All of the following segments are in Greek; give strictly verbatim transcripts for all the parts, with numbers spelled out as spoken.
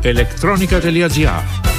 electronica τελεία gr.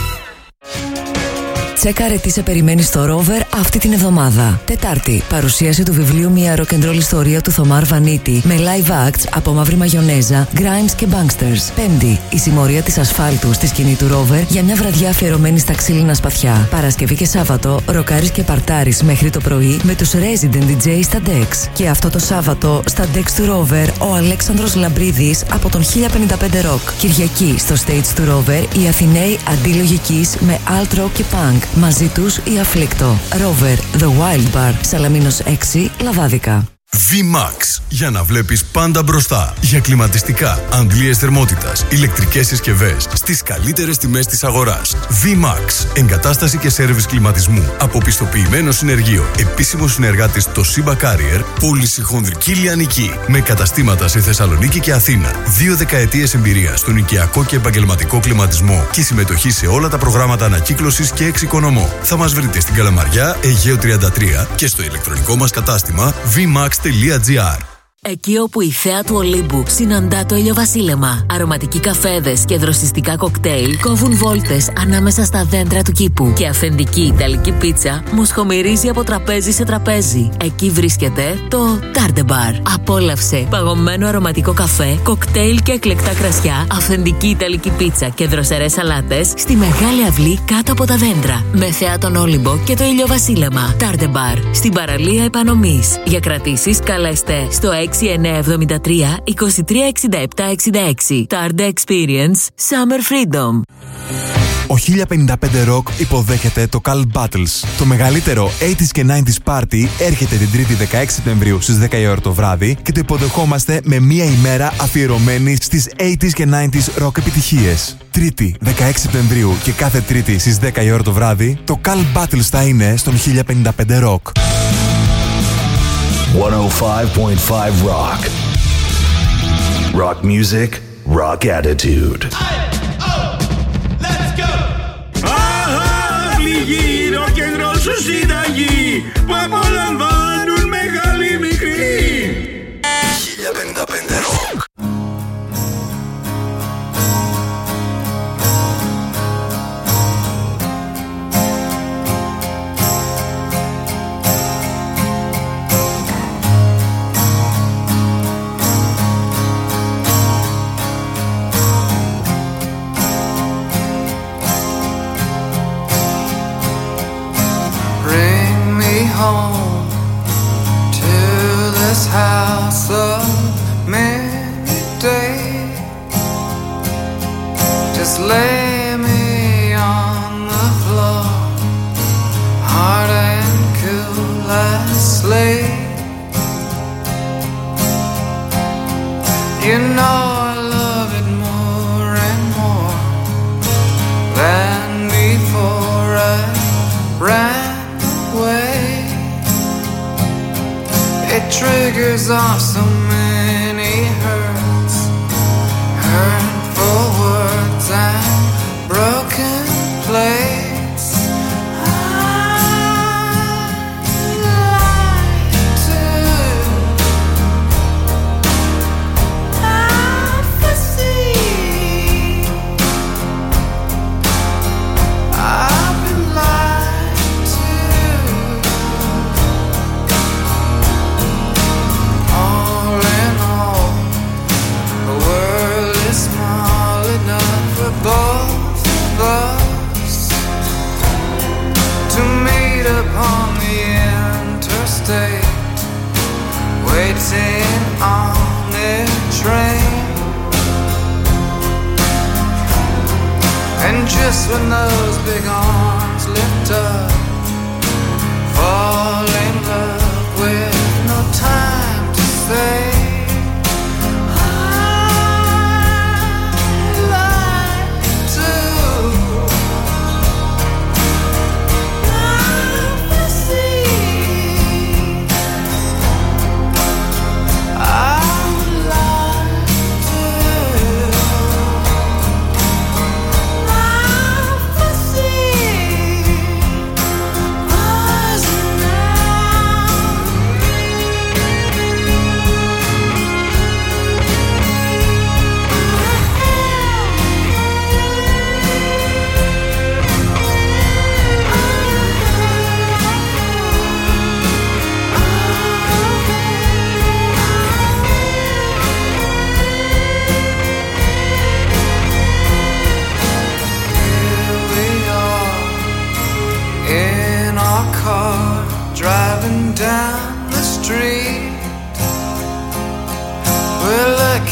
Τσέκαρε τι σε περιμένει στο Rover αυτή την εβδομάδα. Τετάρτη, παρουσίαση του βιβλίου Μια rock'n'roll ιστορία του Θωμάρ Βανίτη με live acts από Μαύρη Μαγιονέζα, Grimes και Banksters. Πέμπτη, η συμμορία της ασφάλτου στη σκηνή του Rover για μια βραδιά αφιερωμένη στα ξύλινα σπαθιά. Παρασκευή και Σάββατο, ροκάρεις και παρτάρεις μέχρι το πρωί με τους Resident ντι τζέι στα Dex. Και αυτό το Σάββατο, στα Dex του Rover, ο Αλέξανδρος Λαμπρίδης από τον χίλια πενήντα πέντε Rock. Κυριακή, στο stage του Rover, οι Αθηναίοι Αντίλογικής με alt rock και punk. Μαζί τους η Αφλίκτο. Rover, The Wild Bar, Σαλαμίνος έξι, Λαβάδικα. V-Max. Για να βλέπεις πάντα μπροστά. Για κλιματιστικά, αντλίες θερμότητας, ηλεκτρικές συσκευές στις καλύτερες τιμές της αγοράς. V-Max. Εγκατάσταση και σέρβις κλιματισμού από πιστοποιημένο συνεργείο. Επίσημο συνεργάτης το Simba Carrier. Πολυσυχονδρική λιανική. Με καταστήματα σε Θεσσαλονίκη και Αθήνα. Δύο δεκαετίες εμπειρία στον οικιακό και επαγγελματικό κλιματισμό και συμμετοχή σε όλα τα προγράμματα ανακύκλωσης και εξοικονομώ. Θα μας βρείτε στην Καλαμαριά, Αιγαίου τριάντα τρία και στο ηλεκτρονικό μας κατάστημα βι μαξ τελεία τζι άρ. Εκεί όπου η θέα του Ολύμπου συναντά το ηλιοβασίλεμα, αρωματικοί καφέδες και δροσιστικά κοκτέιλ κόβουν βόλτες ανάμεσα στα δέντρα του κήπου και αυθεντική ιταλική πίτσα μοσχομυρίζει από τραπέζι σε τραπέζι. Εκεί βρίσκεται το Tarde Bar. Απόλαυσε παγωμένο αρωματικό καφέ, κοκτέιλ και εκλεκτά κρασιά, αυθεντική ιταλική πίτσα και δροσερές σαλάτες στη μεγάλη αυλή κάτω από τα δέντρα. Με θέα τον Όλυμπο και το ηλιοβασίλεμα. Tarde Bar. Στην παραλία Επανομής. Για κρατήσεις καλέστε στο έξι εννιά εβδομήντα τρία είκοσι τρία εξήντα επτά εξήντα έξι. Tarde Experience Summer Freedom. Ο χίλια πενήντα πέντε Rock υποδέχεται το Cult Battles. Το μεγαλύτερο ογδόντα και ενενήντα πάρτι έρχεται την Τρίτη δεκαέξι Σεπτεμβρίου στις δέκα η ώρα το βράδυ και το υποδεχόμαστε με μία ημέρα αφιερωμένη στις ογδόντα και ενενήντα rock επιτυχίες. Τρίτη δεκαέξι Σεπτεμβρίου και κάθε Τρίτη στις δέκα η ώρα το βράδυ, το Cult Battles θα είναι στον χίλια πενήντα πέντε Rock. εκατόν πέντε κόμμα πέντε Rock. Rock music, rock attitude. Αχ, ροκ-ν-ρολ σου συνταγή που απολαμβάνουν μεγάλοι μικροί. χίλια πενήντα πέντε Rock. Home to this house of many days. Just lay me on the floor, hard and cool as sleep. You know I love it more and more than before I ran away. It triggers off so many hurts, hurtful words and broken plates. I'd like to have to see. I've been lied to. All in all, the world is small enough for both of us to meet upon the interstate, waiting on their train. And just when those big arms lift up, fall in love with no time to say. I'd like to have to see. I would like to have to see.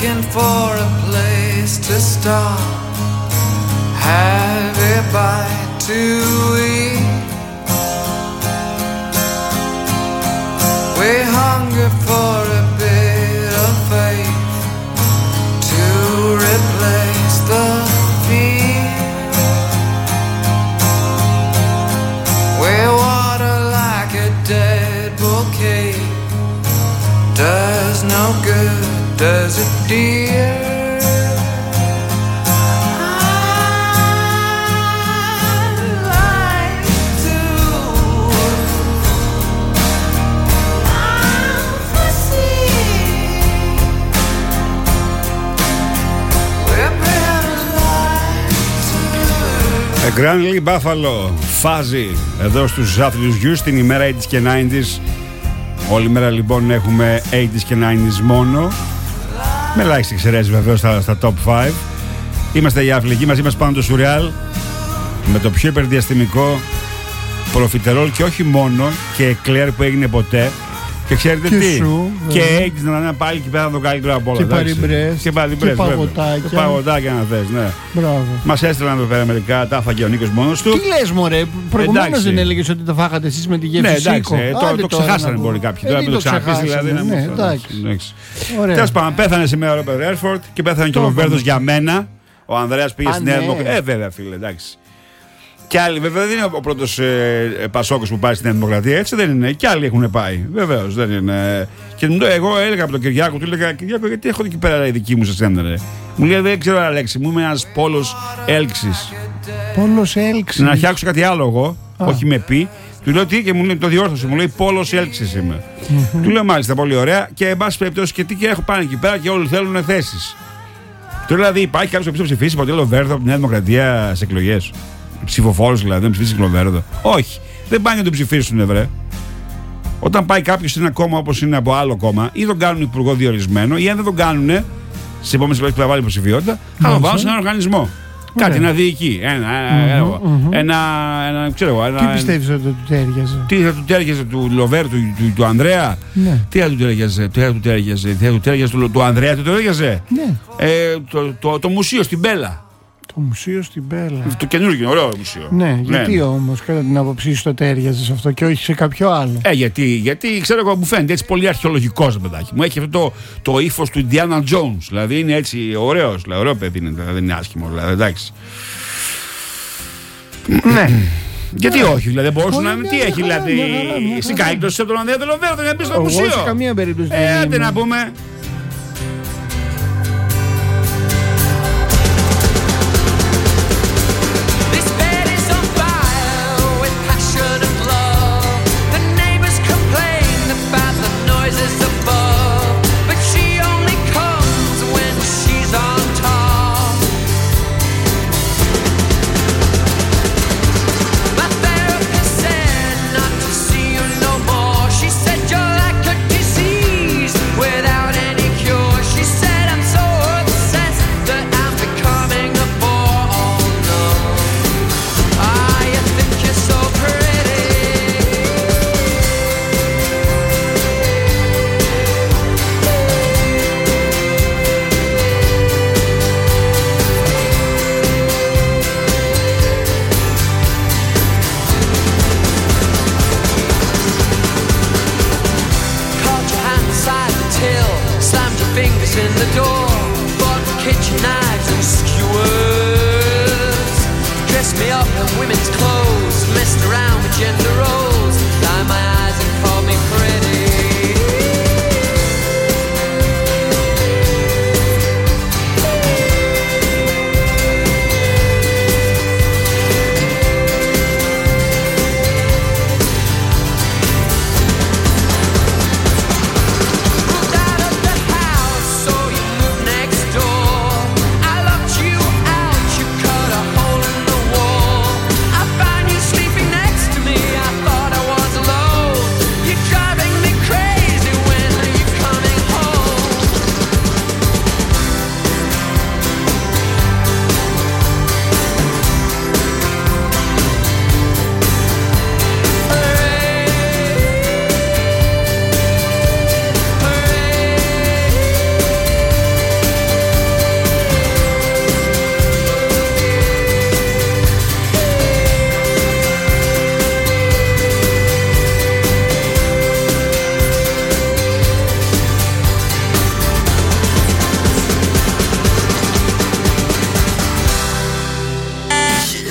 looking for a place to stop, have a bite to eat. We hunger for a bit of faith to replace the fear. We water like a dead bouquet, does no good, does it, dear? Grand Lee Buffalo, φάζει εδώ στους άθλητους γιους την ημέρα ογδόντα και ενενήντα. Όλη μέρα λοιπόν έχουμε ογδόντα και ενενήντα μόνο, με ελάχιστη εξαιρέσεις βεβαίως στα, στα top πέντε. Είμαστε οι Αφλικοί, μαζί μας πάνω το Σουρεάλ, με το πιο υπερδιαστημικό προφιτερόλ και όχι μόνο, και εκλέρ που έγινε ποτέ. Και ξέρετε και τι, σου, και έχεις να είναι πάλι εκεί πέρα το καλύτερο από όλα. Και παριμπρές, και, και παγωτάκια. Και παγωτάκια να θες, ναι. Μπράβο. Μας έστειλαν εδώ πέρα μερικά, τα έφαγε ο Νίκος μόνος του. Τι λες μωρέ, προηγουμένως δεν έλεγες ότι τα φάγατε εσείς με τη γεύση σίκο? Ναι, εντάξει, ε, το, το ξεχάσανε μπορεί κάποιοι. Τώρα μην το ξαναπείς δηλαδή. Ναι, εντάξει. Τέλος πάντων, πέθανε σήμερα ο Ρόμπερτ Ρέντφορντ και πέθανε και ο Λοβέρδος για μένα. Ο Ανδρέας πήγε στην Νέα Δημοκρατία. Ε, βέβαια φίλε, εντάξει. Και άλλοι, βέβαια, δεν είναι ο πρώτος ε, Πασόκος που πάει στην Νέα Δημοκρατία, έτσι δεν είναι. Και άλλοι έχουν πάει. Βεβαίως δεν είναι. Και εγώ έλεγα από τον Κυριάκο, του έλεγα Κυριάκο, γιατί έχω εκεί πέρα η δική μου σε σένα, ρε. Μου λέει δεν ξέρω, Αλέξη, μου είμαι ένας πόλος έλξης. Πόλος έλξης. Να φτιάξω κάτι άλλο εγώ, Α. όχι με πει. Του λέω τι και μου λέει το διόρθωσε, μου λέει πόλος έλξης είμαι. Mm-hmm. Του λέω μάλιστα πολύ ωραία και εν πάση περιπτώσει και τι και έχω πάνε εκεί πέρα και όλοι θέλουν θέσεις. Του λέω δηλαδή υπάρχει κάποιος που ψηφίσει από το Βέρδο από τη Νέα Δημοκρατία σε εκλογές? Ψηφοφόρος δηλαδή, δεν ψηφίσει Κλοβέρδο. Όχι, δεν πάνε να τον ψηφίσουν, βρε. Όταν πάει κάποιος σε ένα κόμμα όπως είναι από άλλο κόμμα, ή τον κάνουν υπουργό διορισμένο, ή αν δεν τον κάνουν στι επόμενες εκλογές που θα βάλει υποψηφιότητα, θα τον βάλουν σε έναν οργανισμό. Ωραία. Κάτι να διοικεί. Ένα, mm-hmm, mm-hmm. ένα, ένα, ξέρω, ένα, τι πιστεύεις ότι του τέριαζε? Τι θα του τέριαζε του Λοβέρ, του, του, του Ανδρέα? Ναι. Τι θα του τέριαζε, τι θα του τέριαζε, τι θα του τέριαζε του, του Ανδρέα, του τέριαζε? Ναι. Ε, το, το, το, το μουσείο στην Μπέλα. Το μουσείο στην Μπέλα. Το καινούργιο, ωραίο μουσείο. Ναι, γιατί ναι. όμως κατά την άποψή σου το τέριαζε σε αυτό και όχι σε κάποιο άλλο? Ε, γιατί, γιατί ξέρω εγώ, μου φαίνεται έτσι πολύ αρχαιολογικός, παιδάκι μου. Έχει αυτό το, το ύφος του Indiana Jones. Δηλαδή είναι έτσι ωραίος, δηλαδή, ωραίο παιδί είναι, δεν είναι άσχημο, δηλαδή, εντάξει. Ναι. Γιατί ναι. όχι, δηλαδή μπορούσε να είναι. Τι έχει, δηλαδή. Συγκάλυψε από τον Ανδρέα τον Λοβέρδο για να μπει στο μουσείο. Σε καμία περίπτωση. Ε, άντε να πούμε. I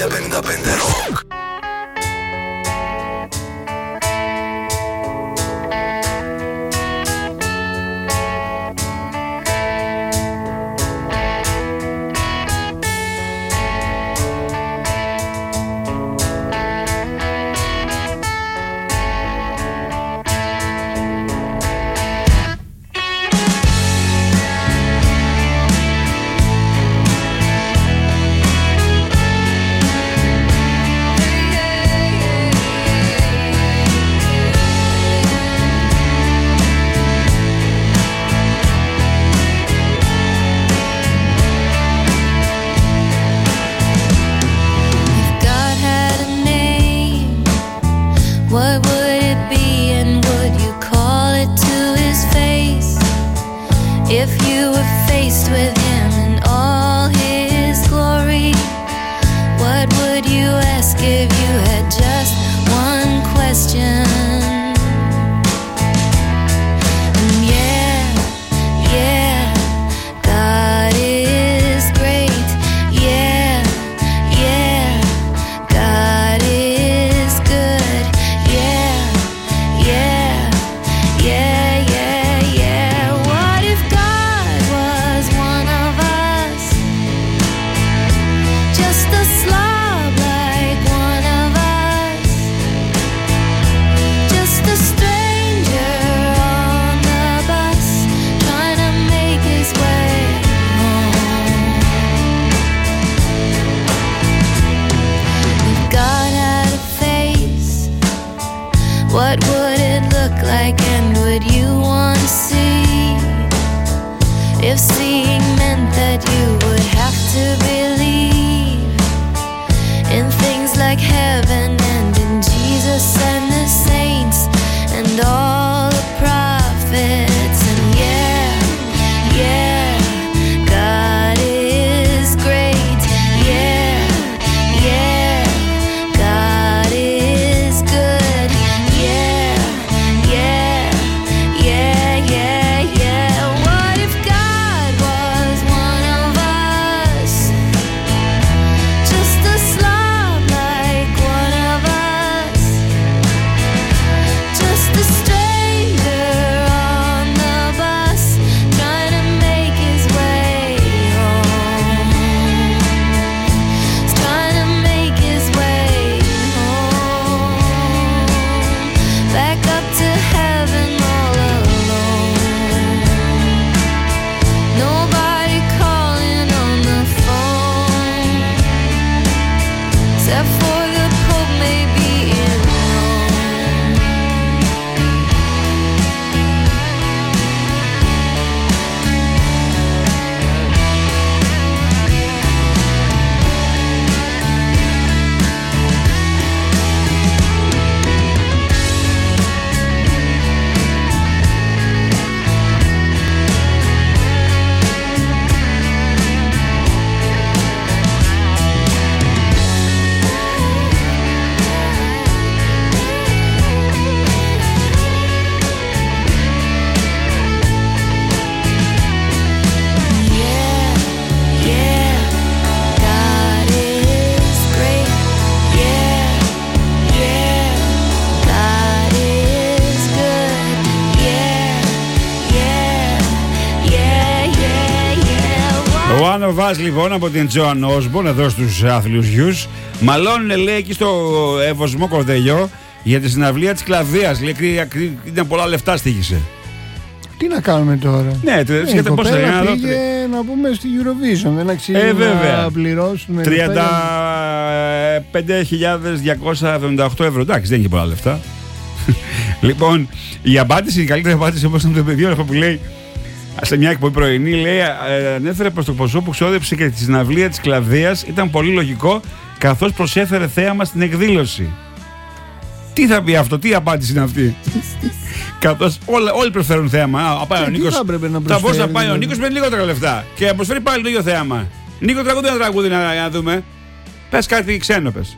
χίλια πενήντα πέντε Rock. One of Us λοιπόν από την Joan Osborne εδώ στους άθλιους γιους. Μαλώνουν λέει εκεί στο Ευωσμό Κορδελιό για τη συναυλία της Κλαβδίας. Λέει ήταν πολλά λεφτά στοίχησε. Τι να κάνουμε τώρα. Ναι, το ε, η κοπέλα πήγε να πούμε στη Eurovision. Δεν αξίζει ε, να πληρώσουμε τριάντα πέντε χιλιάδες διακόσια εβδομήντα οκτώ ευρώ. Εντάξει, δεν έχει πολλά λεφτά. Λοιπόν, η απάντηση, η καλύτερη απάντηση όπως ήταν το παιδί που λέει σε μια εκπομπή πρωινή, λέει, ανέφερε προς το ποσό που ξόδεψε και τη συναυλία της Κλαβδίας ήταν πολύ λογικό, καθώς προσέφερε θέαμα στην εκδήλωση. Τι θα πει αυτό, τι απάντηση είναι αυτή? Καθώς όλοι προσφέρουν θέαμα. Α, πάει ο Νίκος, θα, θα μπορούσε να πάει ο Νίκος με λιγότερα λεφτά και να προσφέρει πάλι το ίδιο θέαμα. Νίκο, τραγούδι ένα τραγούδι να, να δούμε. Πες κάτι ξένο, πες.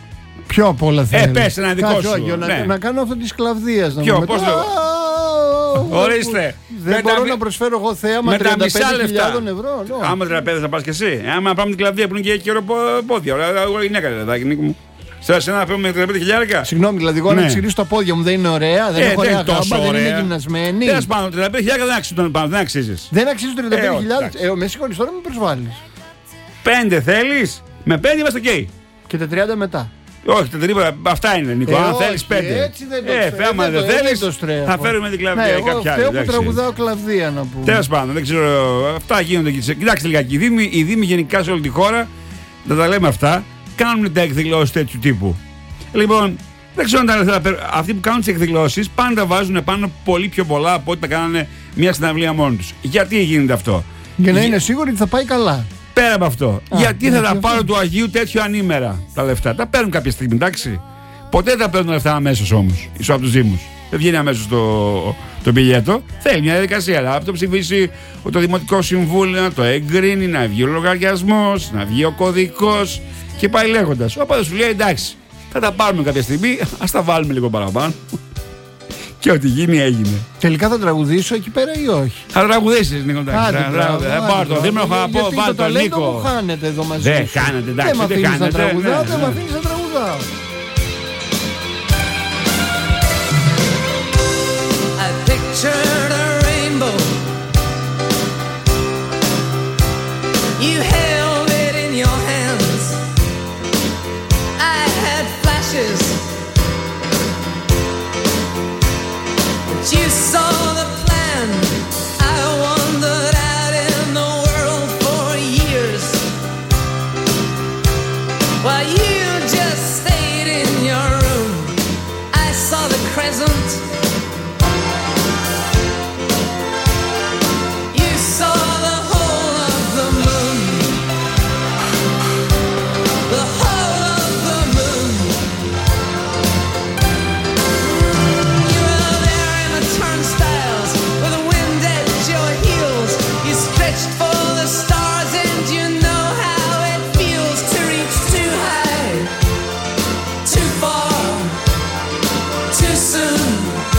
Ποιο από όλα θέλει. Ε, πες ένα δικό σου. Να, ναι. να κάνω αυτό της Κλαβδίας. Ποιο, πώς το... Ορίστε. Δεν μπορώ να προσφέρω εγώ θέαμα τριάντα πέντε χιλιάδες ευρώ. Άμα τριάντα πέντε θα πας και εσύ. Άμα πάμε την κλαδία που είναι και καιροπόδια. Εγώ γυναίκα δεν μου. Θέλω εσένα να παίρνουμε τριάντα πέντε χιλιάρικα. Συγγνώμη, δηλαδή εγώ να ξυρίσω τα πόδια μου δεν είναι ωραία, δεν έχω ωραία γάμπα, δεν είναι γυμνασμένη. Τέλος πάντων, τριάντα πέντε χιλιάρικα δεν αξίζει τον πάνω, δεν αξίζεις. Δεν αξίζει τριάντα πέντε χιλιάδες. Ε, με συγχωρείς τώρα, με προσβάλλεις. Πέντε θέλεις, με πέντε είμαστε οκ. Και τα τριάντα μετά. Όχι, τα τρίποτα, αυτά είναι Νίκο. Ε, αν όχι, θέλεις πέντε. Έτσι δεν το ε, στρέφω. άμα δεν θέλεις, θα φέρουμε την κλαδία. Ναι, εγώ φταίω που τραγουδάω κλαδία να πούμε. Τέλος πάντων, δεν ξέρω. Αυτά γίνονται εκεί. Κοιτάξτε λιγάκι. Οι Δήμοι, οι Δήμοι γενικά σε όλη τη χώρα, να τα λέμε αυτά, κάνουν τα εκδηλώσεις τέτοιου τύπου. Λοιπόν, δεν ξέρω αν τα αυτοί που κάνουν τις εκδηλώσεις πάντα βάζουν πάνω πολύ πιο πολλά από ό,τι τα κάνανε μια συναυλία μόνοι τους. Γιατί γίνεται αυτό? Για να είναι σίγουροι ότι θα πάει καλά. Πέρα από αυτό. Α, γιατί θα τα πάρω του Αγίου τέτοιο ανήμερα τα λεφτά? Τα παίρνουν κάποια στιγμή, εντάξει. Ποτέ δεν τα παίρνουν λεφτά αμέσως όμως, ίσως από τους Δήμους. Δεν βγαίνει αμέσως το, το πιλιέτο. Θέλει μια διαδικασία. Αλλά αυτό ψηφίσει το Δημοτικό Συμβούλιο, να το εγκρίνει, να βγει ο λογαριασμός, να βγει ο κωδικός και πάει λέγοντας. Οπότε σου λέει εντάξει, θα τα πάρουμε κάποια στιγμή, ας τα βάλουμε λίγο παραπάνω. Και ό,τι γίνει έγινε. Τελικά θα τραγουδήσω εκεί πέρα ή όχι? Θα τραγουδήσεις, Νίκο. Θα πάρω το Δήμο, θα πω βάλω τον Νίκο. Μου χάνετε εδώ μαζί. Δεν χάνετε, εντάξει. Δεν μ' αφήνεις να τραγουδάω, δεν μ' αφήνεις να τραγουδάω. I pictured a rainbow. You held it in your hands. I had flashes. You saw the plan. I wandered out in the world for years, while you just stayed in your room. I saw the crescent. You saw the whole of the moon. The whole of the moon. Turnstiles with the wind at your heels. You stretched for the stars and you know how it feels to reach too high, too far, too soon.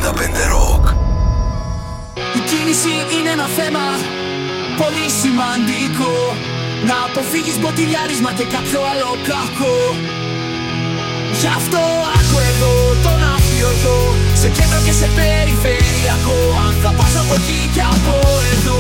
πενήντα πέντε Rock. Η κίνηση είναι ένα θέμα πολύ σημαντικό. Να αποφύγεις μποτιλιάρισμα και κάποιο άλλο κακό. Γι' αυτό άκου εδώ τον αφιωτό, σε κέντρο και σε περιφερειακό. Αν θα πας από εκεί και από εδώ.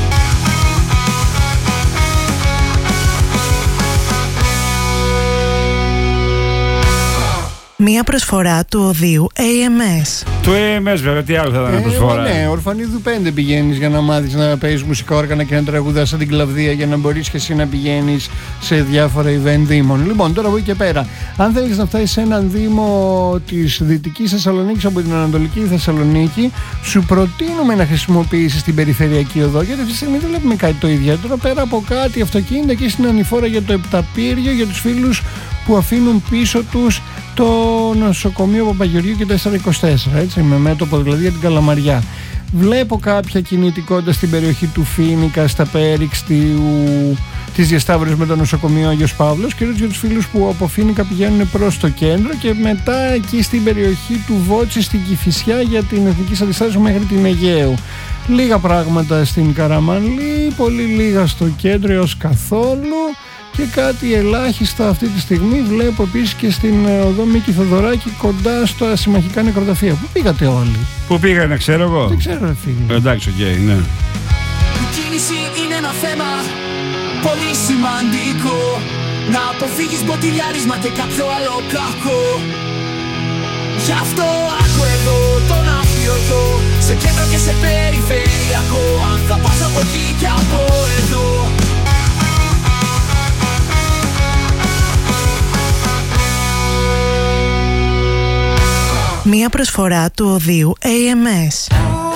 Μία προσφορά του οδείου έι εμ ες. Το έι εμ ες βέβαια, τι άλλο θα ήταν ε, προσφορά. Ναι, Ορφανίδου πέντε πηγαίνεις για να μάθεις να παίζεις μουσικά όργανα και να τραγουδάς σαν την Κλαβδία, για να μπορείς και εσύ να πηγαίνεις σε διάφορα event δήμων. Λοιπόν, τώρα από εκεί και πέρα, αν θέλεις να φτάσεις σε έναν δήμο της Δυτικής Θεσσαλονίκης από την Ανατολική Θεσσαλονίκη, σου προτείνουμε να χρησιμοποιήσεις την περιφερειακή οδό, γιατί αυτή τη στιγμή δεν βλέπουμε κάτι το ιδιαίτερο πέρα από κάτι αυτοκίνητα και στην ανηφόρα για το Επταπύργιο, για τους φίλους που αφήνουν πίσω τους το νοσοκομείο Παπαγεωργίου και τετρακόσια είκοσι τέσσερα, έτσι, με μέτωπο δηλαδή για την Καλαμαριά. Βλέπω κάποια κινητικότητα στην περιοχή του Φοίνικα, στα πέριξ της διασταύρωσης με το νοσοκομείο Άγιος Παύλος, και για τους φίλους που από Φοίνικα πηγαίνουν προς το κέντρο και μετά εκεί στην περιοχή του Βότση στην Κηφισιά για την Εθνική Αντιστάσεως μέχρι την Αιγαίου. Λίγα πράγματα στην Καραμανλή, πολύ λίγα στο κέντρο έως καθόλου. Και κάτι ελάχιστα αυτή τη στιγμή βλέπω επίσης και στην οδό Μίκη Θοδωράκη κοντά στα συμμαχικά νεκροταφεία. Πού πήγατε όλοι? Πού πήγανε, ξέρω εγώ. Δεν ξέρω, ρε φίλε. Εντάξει, οκ, okay, ναι. Η κίνηση είναι ένα θέμα πολύ σημαντικό. Να αποφύγεις μποτιλιάρισμα και κάποιο άλλο κακό. Γι' αυτό άκου εδώ τον αφιωτό, σε κέντρο και σε περιφερειακό. Αν θα πας από εκεί και από εδώ. Μία προσφορά του οδείου έι εμ ες.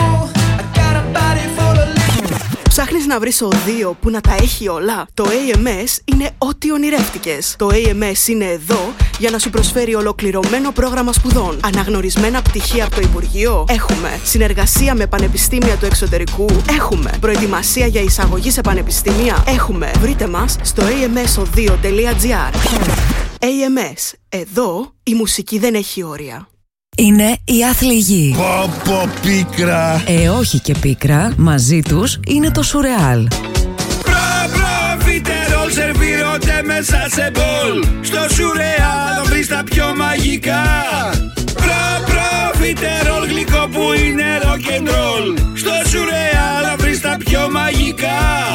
Ψάχνεις να βρεις οδείο που να τα έχει όλα? Το έι εμ ες είναι ό,τι ονειρεύτηκες. Το έι εμ ες είναι εδώ για να σου προσφέρει ολοκληρωμένο πρόγραμμα σπουδών. Αναγνωρισμένα πτυχία από το Υπουργείο. Έχουμε συνεργασία με πανεπιστήμια του εξωτερικού. Έχουμε προετοιμασία για εισαγωγή σε πανεπιστήμια. Έχουμε. Βρείτε μας στο έι εμ ες οδείο τελεία τζι άρ. έι εμ ες. Εδώ η μουσική δεν έχει όρια. Είναι η άθλη γη. Πω πω πίκρα. Ε, όχι και πίκρα. Μαζί τους είναι το Σουρεάλ. Προφιτερόλ σερβίρονται μέσα σε μπολ. Στο Σουρεάλ θα βρεις τα πιο μαγικά. Προφιτερόλ γλυκό που είναι rock'n'roll. Στο Σουρεάλ θα βρεις τα πιο μαγικά.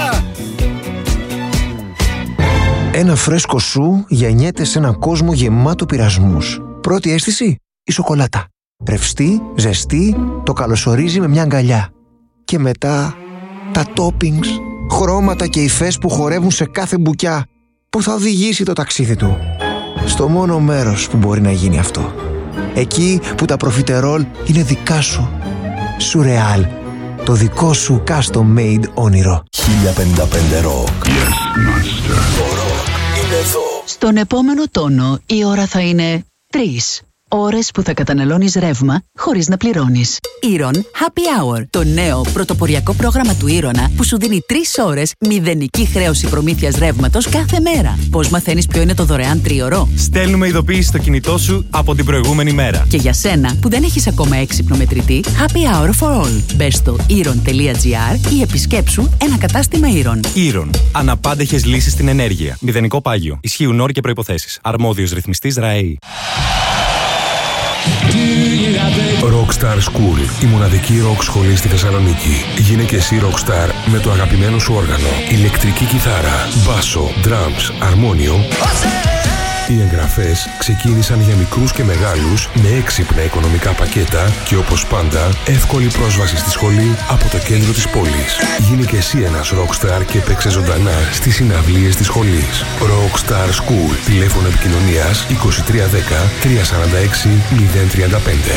Ένα φρέσκο σου γεννιέται σε έναν κόσμο γεμάτο πειρασμούς. Πρώτη αίσθηση, η σοκολάτα. Ρευστή, ζεστή, το καλωσορίζει με μια αγκαλιά. Και μετά τα toppings, χρώματα και υφές που χορεύουν σε κάθε μπουκιά, που θα οδηγήσει το ταξίδι του στο μόνο μέρος που μπορεί να γίνει αυτό. Εκεί που τα προφιτερόλ είναι δικά σου. Σουρεάλ, το δικό σου custom made όνειρο. χίλια πενήντα πέντε Rock. Yes, master. Το rock είναι εδώ. Στον επόμενο τόνο η ώρα θα είναι τρεις. Ώρες που θα καταναλώνεις ρεύμα χωρίς να πληρώνεις. Iron Happy Hour. Το νέο πρωτοποριακό πρόγραμμα του Iron που σου δίνει τρεις ώρες μηδενική χρέωση προμήθειας ρεύματος κάθε μέρα. Πώς μαθαίνεις ποιο είναι το δωρεάν τρίωρο? Στέλνουμε ειδοποίηση στο κινητό σου από την προηγούμενη μέρα. Και για σένα που δεν έχεις ακόμα έξυπνο μετρητή, Happy Hour for all. Μπες στο iron τελεία τζι άρ ή επισκέψου ένα κατάστημα Iron. Iron. Αναπάντεχες λύσεις στην ενέργεια. Μηδενικό πάγιο. Ισχύουν όροι και προϋποθέσεις. Αρμόδιος ρυθμιστής ΡΑΕΗ. Rockstar School, η μοναδική rock σχολή στη Θεσσαλονίκη. Γίνε και εσύ rockstar με το αγαπημένο σου όργανο, ηλεκτρική κιθάρα, μπάσο, drums, αρμόνιο. Οι εγγραφές ξεκίνησαν για μικρούς και μεγάλους με έξυπνα οικονομικά πακέτα και όπως πάντα εύκολη πρόσβαση στη σχολή από το κέντρο της πόλης. Γίνε και εσύ ένας rockstar και παίξε ζωντανά στις συναυλίες της σχολής. Rockstar School, τηλέφωνο επικοινωνίας είκοσι τρία δέκα τριακόσια σαράντα έξι μηδέν τριάντα πέντε.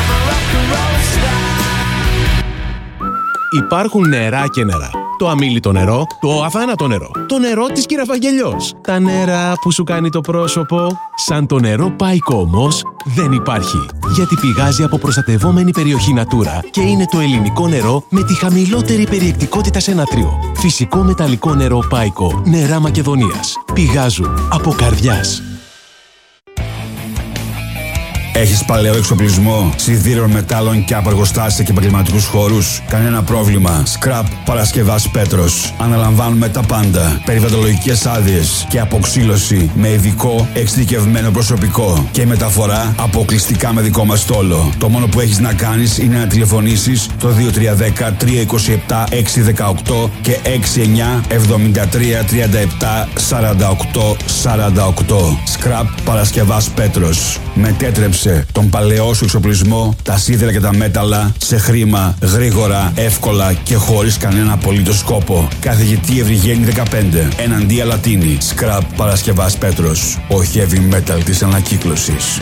Υπάρχουν νερά και νερά. Το αμίλητο νερό, το αθάνατο νερό, το νερό της Κυραφαγγελιός. Τα νερά που σου κάνει το πρόσωπο. Σαν το νερό Πάικο όμως δεν υπάρχει. Γιατί πηγάζει από προστατευόμενη περιοχή Natura και είναι το ελληνικό νερό με τη χαμηλότερη περιεκτικότητα σε νατρίο. Φυσικό μεταλλικό νερό Πάικο. Νερά Μακεδονίας. Πηγάζουν από καρδιάς. Έχεις παλαιό εξοπλισμό σιδήρων, μετάλλων και απεργοστάσια και επαγγελματικούς χώρους? Κανένα πρόβλημα. Scrap Παρασκευάς Πέτρος. Αναλαμβάνουμε τα πάντα. Περιβαλλοντολογικές άδειες και αποξύλωση με ειδικό εξειδικευμένο προσωπικό και μεταφορά αποκλειστικά με δικό μας στόλο. Το μόνο που έχεις να κάνεις είναι να τηλεφωνήσεις το δύο τρία ένα μηδέν τρία δύο επτά έξι ένα οκτώ και έξι εννιά εβδομήντα τρία τριάντα επτά σαράντα οκτώ σαράντα οκτώ. Scrap Παρασκευάς Πέτρος. Μετέτρεψε τον παλαιό σου εξοπλισμό, τα σίδερα και τα μέταλλα σε χρήμα, γρήγορα, εύκολα και χωρίς κανένα απολύτως σκόπο. Καθηγητή Ευρυγένη δεκαπέντε, εναντία Λατίνη. Scrap Παρασκευάς Πέτρος. Ο heavy metal της ανακύκλωσης.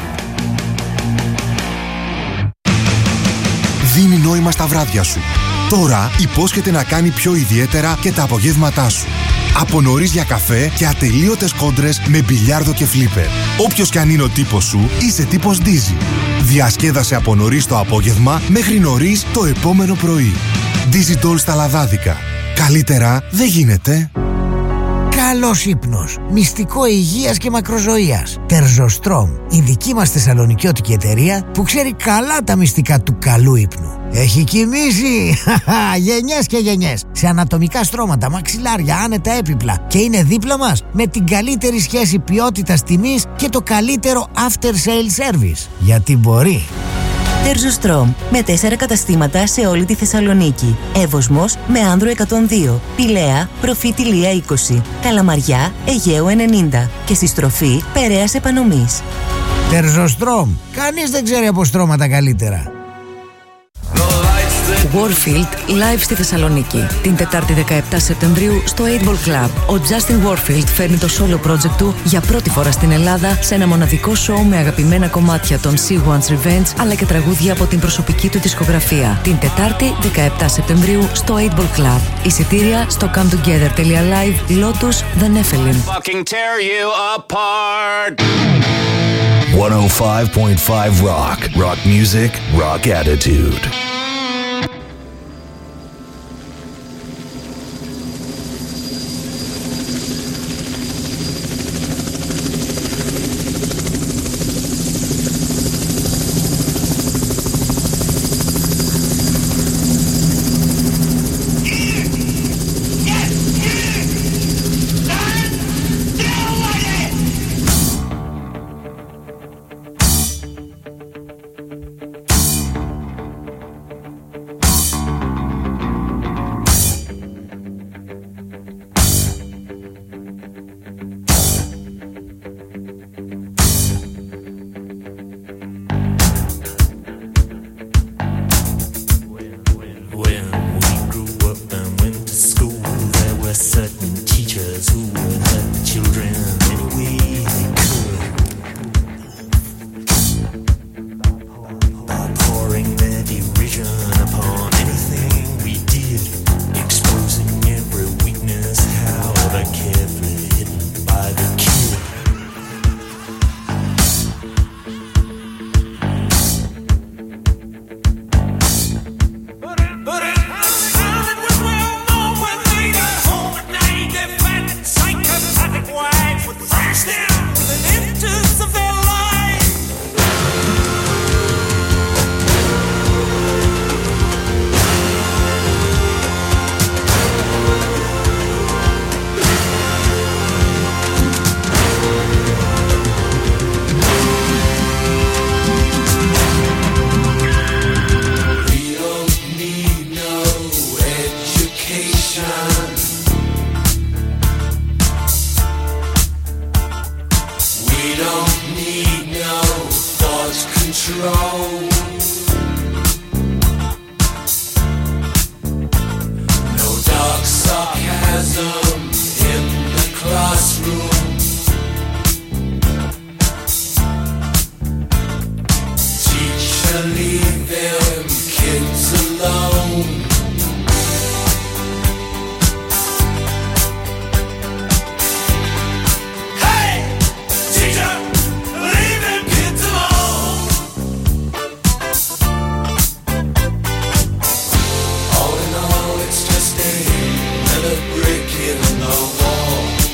Δίνει νόημα στα βράδια σου. Τώρα υπόσχεται να κάνει πιο ιδιαίτερα και τα απογεύματά σου. Από νωρίς για καφέ και ατελείωτες κόντρες με μπιλιάρδο και φλίπερ. Όποιος κι αν είναι ο τύπος σου, είσαι τύπος Dizzy. Διασκέδασε από νωρίς το απόγευμα μέχρι νωρίς το επόμενο πρωί. Dizzy Doll στα λαδάδικα. Καλύτερα δεν γίνεται. Καλός ύπνος, μυστικό υγείας και μακροζωίας. Τερζοστρόμ, η δική μας θεσσαλονικιώτικη εταιρεία που ξέρει καλά τα μυστικά του καλού ύπνου. Έχει κοιμήσει γενιές και γενιές σε ανατομικά στρώματα, μαξιλάρια, άνετα έπιπλα και είναι δίπλα μας με την καλύτερη σχέση ποιότητας τιμής και το καλύτερο after sale service. Γιατί μπορεί. Τερζοστρόμ, με τέσσερα καταστήματα σε όλη τη Θεσσαλονίκη. Εύωσμος με Άνδρο εκατόν δύο, Πηλαία, Προφήτη Λία είκοσι, Καλαμαριά, Αιγαίου ενενήντα και στη στροφή Περαίας Επανομής. Τερζοστρόμ, κανείς δεν ξέρει από στρώματα καλύτερα. Warfield live στη Θεσσαλονίκη. Την Τετάρτη δεκαεπτά Σεπτεμβρίου στο eight ball Club. Ο Justin Warfield φέρνει το solo project του για πρώτη φορά στην Ελλάδα σε ένα μοναδικό show με αγαπημένα κομμάτια των She Wants Revenge αλλά και τραγούδια από την προσωπική του δισκογραφία. Την Τετάρτη δεκαεπτά Σεπτεμβρίου στο eight ball Club. Εισιτήρια στο come together dot live Lotus The Nephilim. εκατόν πέντε κόμμα πέντε Rock. Rock music, rock attitude.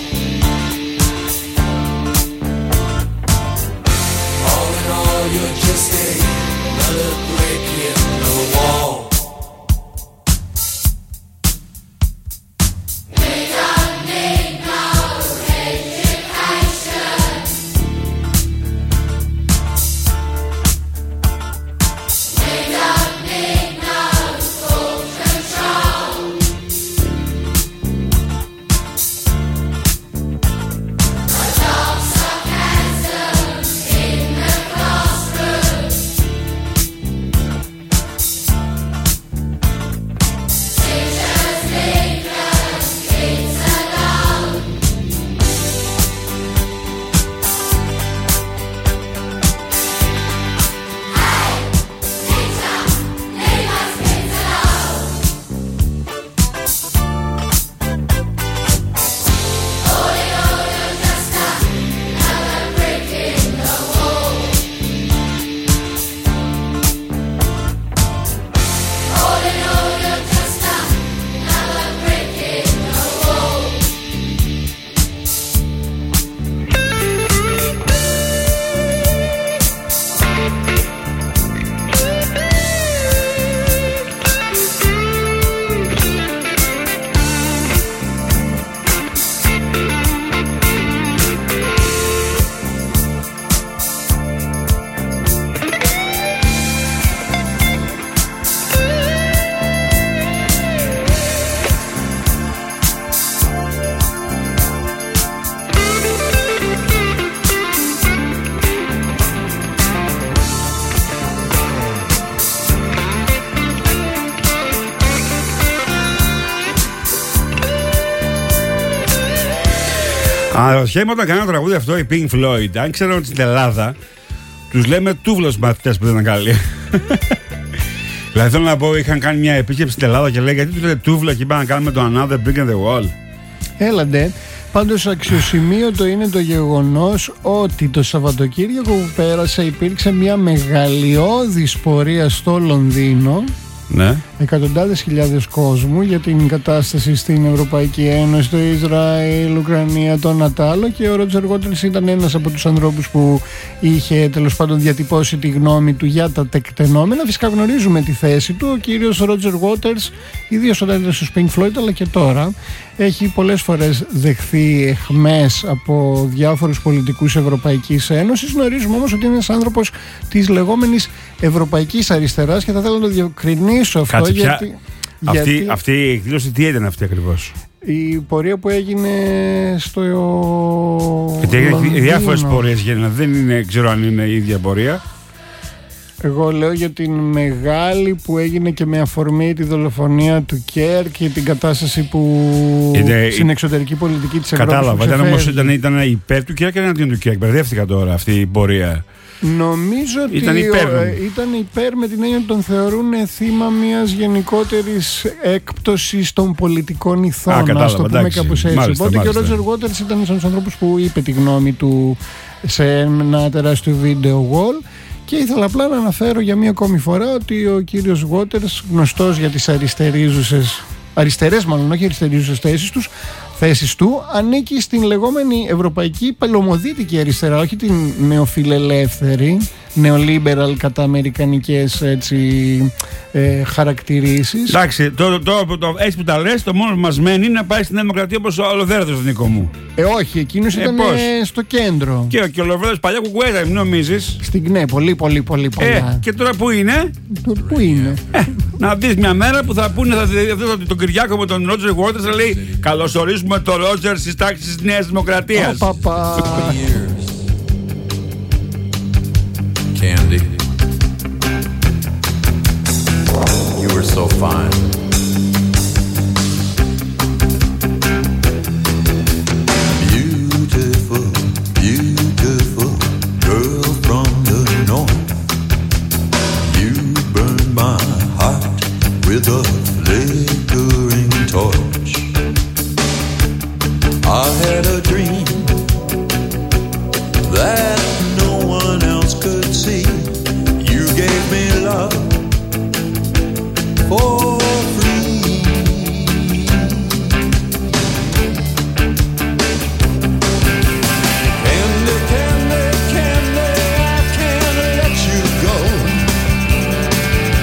You're just brick in the wall. We don't need no education. We don't need no school control. Adults sarcasm in the classroom. Teachers leave the kids alone. Hey, teacher, leave us kids alone. All in all, you're just another brick in the wall. All in all, you're just another brick in the wall. Αναρωτιέμαι όταν κάνανε τραγούδι αυτό οι Pink Floyd, αν ξέραν ότι στην Ελλάδα τους λέμε τούβλος μαθητές που δεν είναι καλοί. Δηλαδή θέλω να πω, είχαν κάνει μια επίσκεψη στην Ελλάδα και λέει γιατί τους λέτε τούβλα και είπαν να κάνουμε το Another Brick in the Wall. Έλαντε. Πάντως αξιοσημείωτο είναι το γεγονός ότι το Σαββατοκύριακο που πέρασε υπήρξε μια μεγαλειώδης πορεία στο Λονδίνο. Ναι. Εκατοντάδες χιλιάδες κόσμου για την κατάσταση στην Ευρωπαϊκή Ένωση, το Ισραήλ, Ουκρανία, το Νατάλο, και ο Ρότζερ Waters ήταν ένας από τους ανθρώπους που είχε τέλος πάντων διατυπώσει τη γνώμη του για τα τεκτενόμενα. Φυσικά γνωρίζουμε τη θέση του. Ο κύριος Ρότζερ Waters, ιδίως όταν ήταν στους Pink Floyd αλλά και τώρα, έχει πολλές φορές δεχθεί εχμές από διάφορους πολιτικούς Ευρωπαϊκής Ένωσης. Γνωρίζουμε όμως ότι είναι ένας άνθρωπος της λεγόμενης Ευρωπαϊκής Αριστεράς και θα θέλω να το διευκρινίσω αυτό. Κάτσε, γιατί, ποια... αυτή, γιατί αυτή η εκδήλωση τι ήταν αυτή ακριβώς? η πορεία που έγινε στο Γιατί Λονδίνο. διάφορες πορείες γίνανε, δεν είναι, ξέρω αν είναι η ίδια πορεία. Εγώ λέω για την μεγάλη που έγινε και με αφορμή τη δολοφονία του Κέρκ και την κατάσταση που Είναι, στην εξωτερική πολιτική της Ευρώπης. Κατάλαβα, ήταν όμως ήταν, ήταν υπέρ του Κέρκ και εναντίον του Κέρκ. Μπερδεύτηκα τώρα αυτή η πορεία. Νομίζω ότι ήταν υπέρ, ο, ήταν υπέρ με την έννοια ότι τον θεωρούν θύμα μιας γενικότερης έκπτωσης των πολιτικών ηθών. Α, κατάλαβα, ας το πούμε εντάξει. κάπως έτσι. Μάλιστα, Οπότε μάλιστα. και ο Ρότζερ Waters ήταν ένας ανθρώπους που είπε τη γνώμη του σε ένα τεράστιο βίντεο wall. Και ήθελα απλά να αναφέρω για μία ακόμη φορά ότι ο κύριος Waters, γνωστός για τις αριστερίζουσες, αριστερές μάλλον, όχι αριστερίζουσες θέσεις τους, θέσεις του, ανήκει στην λεγόμενη ευρωπαϊκή παλαιομοδίτικη αριστερά, όχι την νεοφιλελεύθερη, νεολίμπεραλ κατά αμερικανικές έτσι, ε, χαρακτηρίσεις. Εντάξει, το, το, το, το, έτσι που τα λες, το μόνο που μας μένει είναι να πάει στην Δημοκρατία όπως ο Λοβέρδος, Νίκο μου. Ε, όχι, εκείνος ε, ήταν ε, στο κέντρο. Και, και ο Λοβέρδος παλιά κουκουέτα, μην νομίζεις. Στην ναι, πολύ, πολύ, πολύ πολλά. Ε, και τώρα που είναι? Το, πού είναι? Ε, να δεις μια μέρα που θα πούνε θα, θα, τον Κυριάκο με τον Ρότζερ Waters θα λέει καλωσορίζουμε τον Ρότζερ στις τάξεις της Νέας Δημοκρατίας. Oh, παπα. Candy, you were so fine. Beautiful, beautiful girl from the north. You burned my heart with a flickering torch. I had a dream that no one else could see. You gave me love for free. Candy, candy, candy, I can't let you go.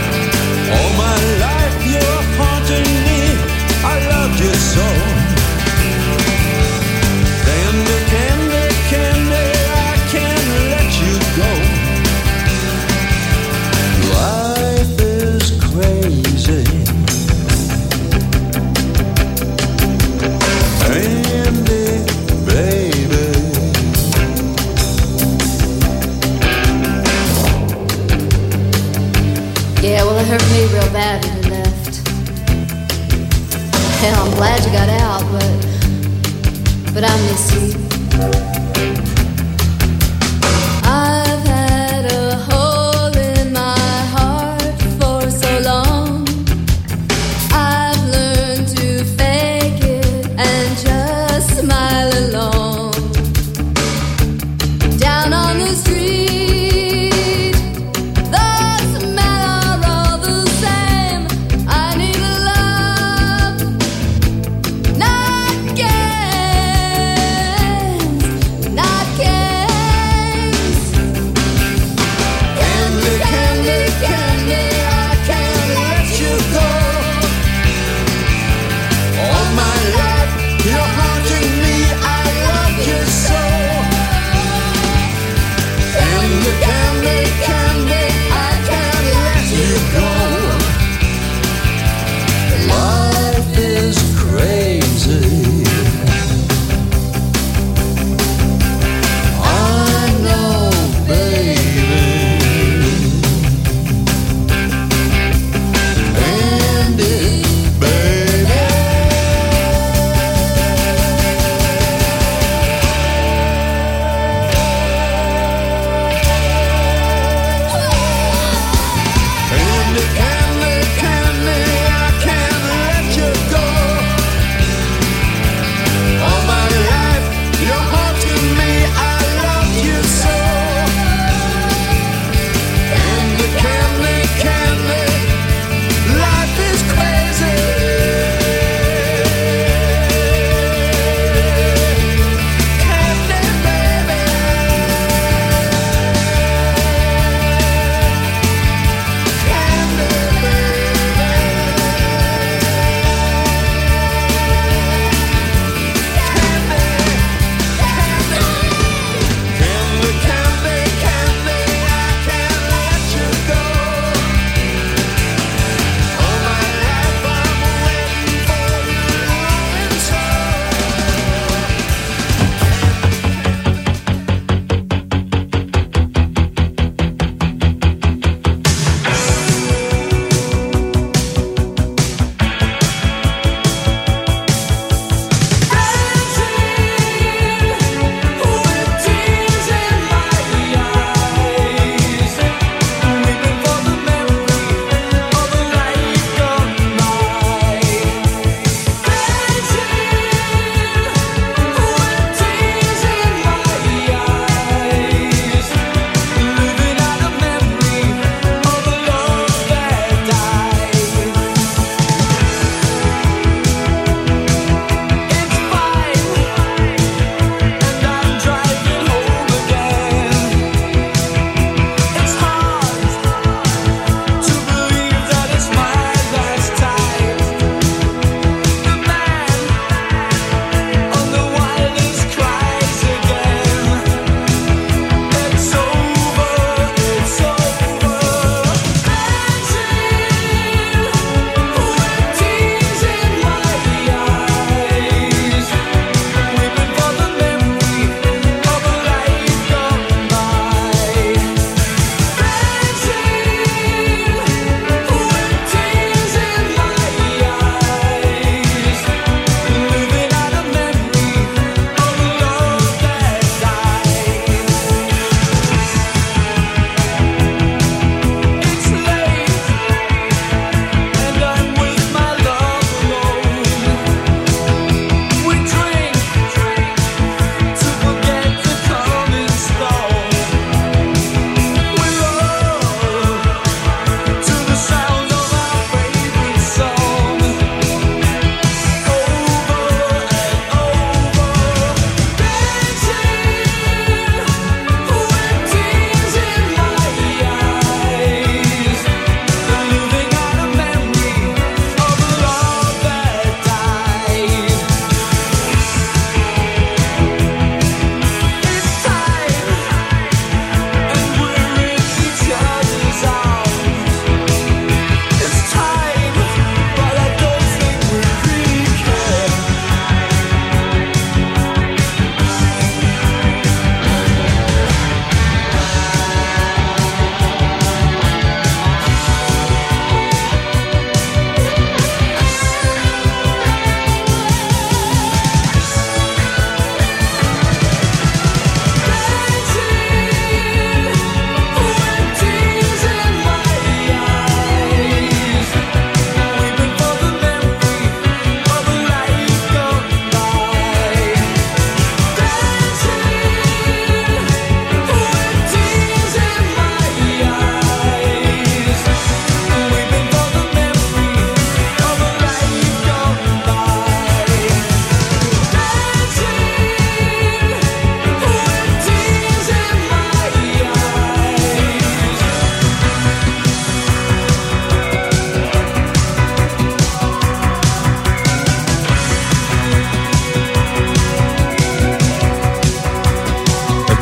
Yeah, well, it hurt me real bad when you left. Hell, I'm glad you got out, but but I miss you. I've had a hole in my heart for so long. I've learned to fake it and just smile along. Down on the street, the smell are all the same. I need a love, not games, not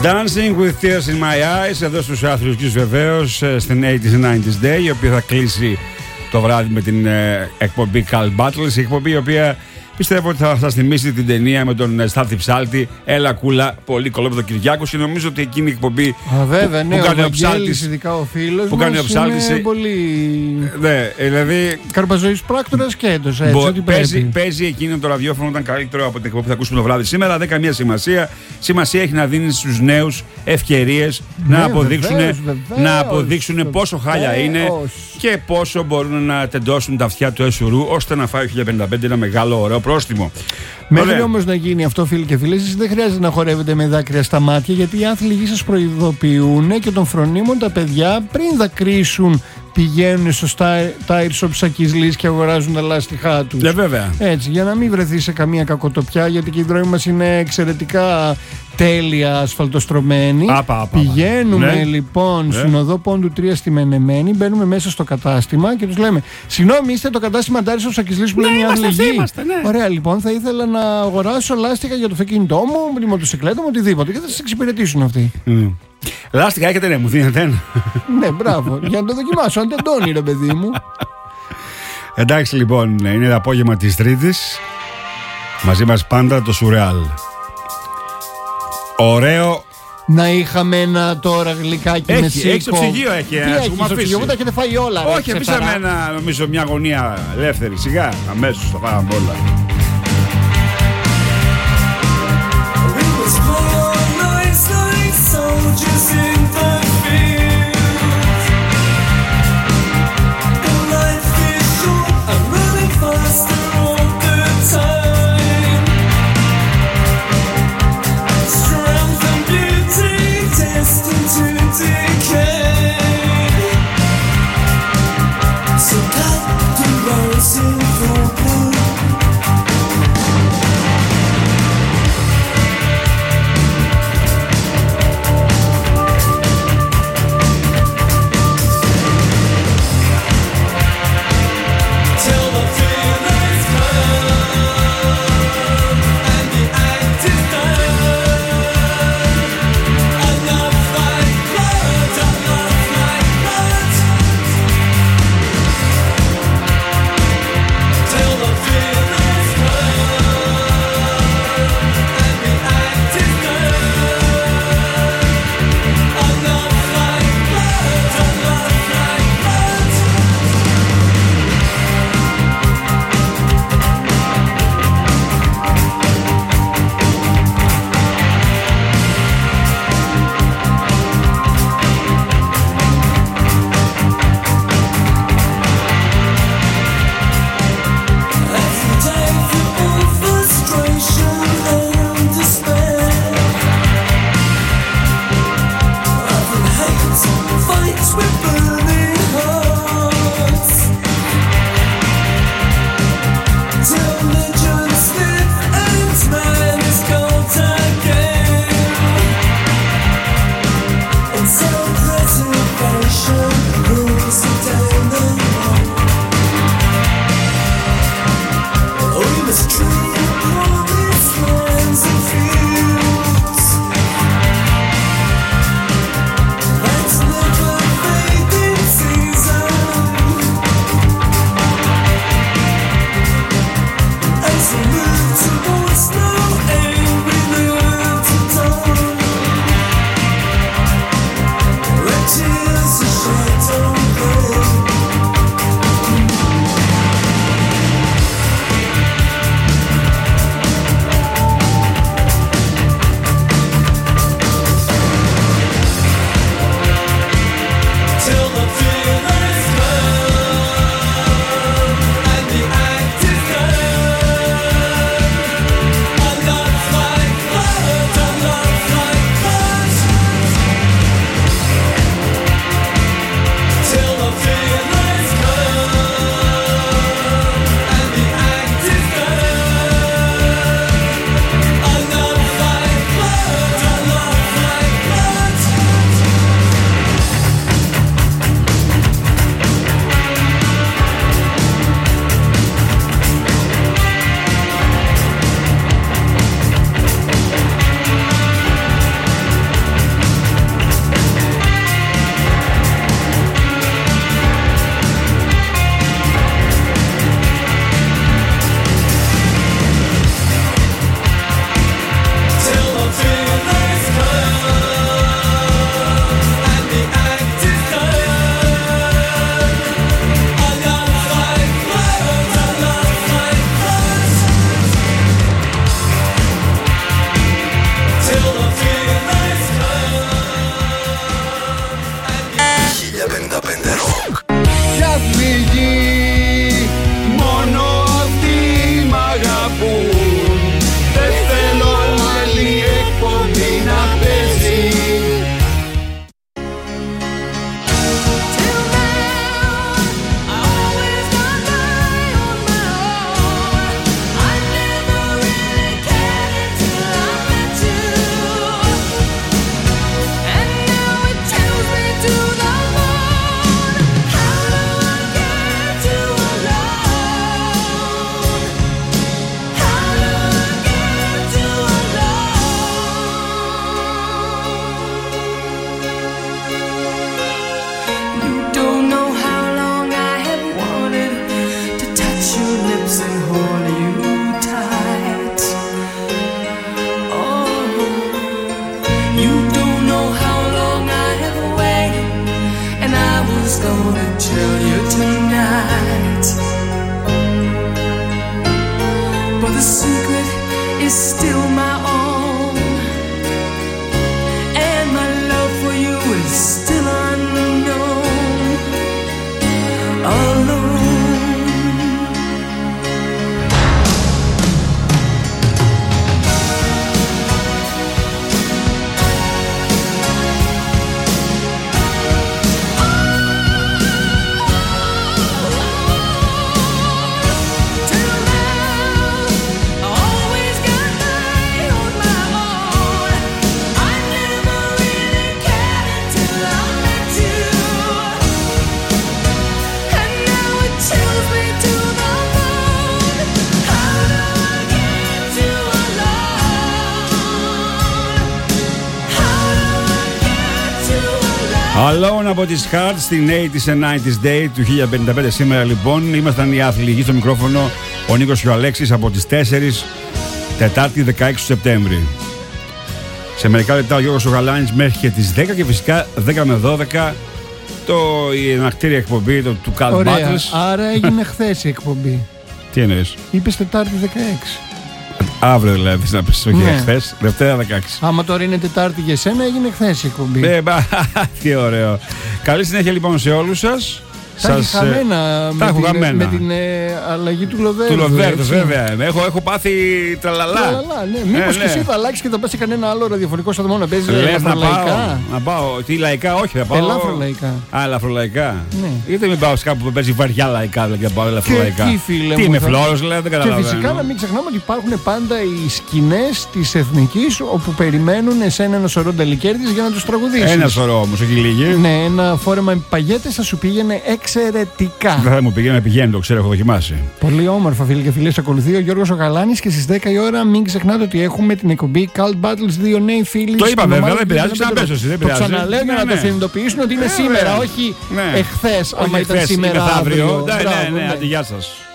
Dancing with Tears in My Eyes, εδώ στους Αθλητικούς βεβαίως, στην ογδόντα ενενήντα Day, η οποία θα κλείσει το βράδυ με την ε, εκπομπή Call Battles, η εκπομπή η οποία πιστεύω ότι θα σας θυμίσει την ταινία με τον Στάθη Ψάλτη, Έλα Κούλα, πολύ κολόπεδο Κυριάκος, και νομίζω ότι εκείνη η εκπομπή Α, βέβαια, που, ναι, που ο κάνει ο Βαγγέλης, Ψάλτης, ειδικά ο φίλος που μας, κάνει ο Ψάλτης, είναι πολύ ναι, δηλαδή καρπαζοής πράκτορας και έντος, έτσι, μπο, ό,τι παίζει, πρέπει. παίζει εκείνο το ραδιόφωνο, ήταν καλύτερο από την εκπομπή που θα ακούσουμε το βράδυ σήμερα. Δεν καμία σημασία. Σημασία έχει να δίνει στους νέους ευκαιρίες Ναι, να αποδείξουν, βεβαίως, βεβαίως, να αποδείξουν πόσο χάλια είναι και πόσο μπορούν να τεντώσουν τα αυτιά του Εσουρού, ώστε να φάει ο χίλια πενήντα πέντε ένα μεγάλο ωραίο πρόστιμο. Μέχρι όμως να γίνει αυτό, φίλοι και φίλες, εσείς δεν χρειάζεται να χορεύετε με δάκρυα στα μάτια, γιατί οι άθλοι γης σας προειδοποιούν και των φρονίμων τα παιδιά πριν δακρύσουν πηγαίνουν στο tire shop Σακισλής και αγοράζουν τα λάστιχά τους. Ναι, βέβαια. Έτσι, για να μην βρεθεί σε καμία κακοτοπιά, γιατί και οι δρόμοι μας είναι εξαιρετικά τέλεια ασφαλτοστρωμένοι. Άπα, άπα, Πηγαίνουμε ναι. λοιπόν Ναι. στην οδό Πόντου τρία στη Μενεμένη, μπαίνουμε μέσα στο κατάστημα και τους λέμε: συγγνώμη, είστε το κατάστημα tire shop Σακισλής που Ναι, λένε οι είμαστε, άθλοι γη? είμαστε, ναι. Ωραία, λοιπόν, θα ήθελα να αγοράσω λάστιχα για το αυτοκίνητό μου, τη μοτοσυκλέτα μου, οτιδήποτε, και θα σας εξυπηρετήσουν αυτοί. Mm. Λάστιχα έχετε, ναι, μου δίνετε ένα. Ναι, μπράβο. Για να το δοκιμάσω. Αν τεντώνει, ρε παιδί μου. Εντάξει, λοιπόν, είναι το απόγευμα της Τρίτης. Μαζί μας πάντα το Σουρεάλ. Ωραίο. Να είχαμε ένα τώρα γλυκάκι Έχει, με σίκο. έχει στο ψυγείο, έχει. Τι ας έχει πούμε στο αφήσει. ψυγείο, μου τα έχετε φάει όλα. ρε, Όχι, ξεφαρά. αφήσαμε ένα, νομίζω, μια γωνία ελεύθερη. Σιγά, αμέσως τα φάγαμε όλα. Alone από τις Hearts στην ογδόντα and ενενήντα Day του χίλια πενήντα πέντε σήμερα λοιπόν. Ήμασταν οι άθλοι στο μικρόφωνο, ο Νίκος και ο Αλέξης από τις τέσσερις, Τετάρτη δεκαέξι Σεπτέμβρη. Σε μερικά λεπτά ο Γιώργος ο Γαλάνης μέχρι και τις δέκα και φυσικά δέκα με δώδεκα το, η ενακτήρια εκπομπή το, του Call Battles. Άρα έγινε χθες η εκπομπή. Τι εννοείς? Είπες Τετάρτη δεκαέξι. Αύριο δηλαδή, να πεις, όχι Ναι. χθες, Δευτέρα δεκαέξι. Άμα τώρα είναι Τετάρτη για σένα, έγινε χθες η εκπομπή. Ναι, μπα, τι ωραίο. Καλή συνέχεια λοιπόν σε όλους σας. Τα έχει Σας, χαμένα, ε, με, τα έχω την, χαμένα. με την ε, αλλαγή του Λοβέρδου. Του Λοβέρδου, έτσι. βέβαια. Έχω, έχω πάθει τραλαλά. Τραλαλά, ναι. Μήπως Ε, και ναι. εσύ θα αλλάξεις και θα πας σε κανένα άλλο ραδιοφωνικό σταθμό να παίζεις Λες να ελαφρολαϊκά. πάω, να πάω. Τι λαϊκά, όχι θα πάω. Ελαφρολαϊκά. Α, ελαφρολαϊκά. Ναι. Γιατί μην πάω σε κάπου που παίζει βαριά λαϊκά, δηλαδή να πάω ελαφρολαϊκά. Και εκεί, φίλε Τι μου, είμαι θα- φλόρος, δηλαδή δεν Και καταλαβαίνω. φυσικά να μην ξεχνάμε ότι υπάρχουν πάντα οι σκηνές της Εθνικής όπου περιμένουν εσένα ένα σωρό νταλικέρδης για να τους τραγουδήσεις. Ένα σωρό όμως, όχι λίγοι. Ναι, ένα φόρεμα με παγιέτες θα σου πήγαινε εξαιρετικά. Δεν θα μου πηγαίνει να πηγαίνει, το ξέρω, έχω δοκιμάσει. Πολύ όμορφα, φίλοι και φίλες. Ακολουθεί ο Γιώργος ο Γαλάνης και στις δέκα η ώρα μην ξεχνάτε ότι έχουμε την εκπομπή Cult Battles, δύο νέοι φίλοι. Το είπα, στην βέβαια, ομάδα δεν του πειράζει, Γιάννη ξαναπέσω εσύ, δεν Το πειράζει. ξαναλέμε Ναι, να ναι. το συνειδητοποιήσουν ότι είναι Ε, σήμερα, βέβαια. όχι Ναι. εχθές. Όχι Άμα ήταν εχθές, ή σήμερα μεθαύριο. αύριο. Ναι, Μπράβο, ναι, ναι, ναι. άντε, γεια σας.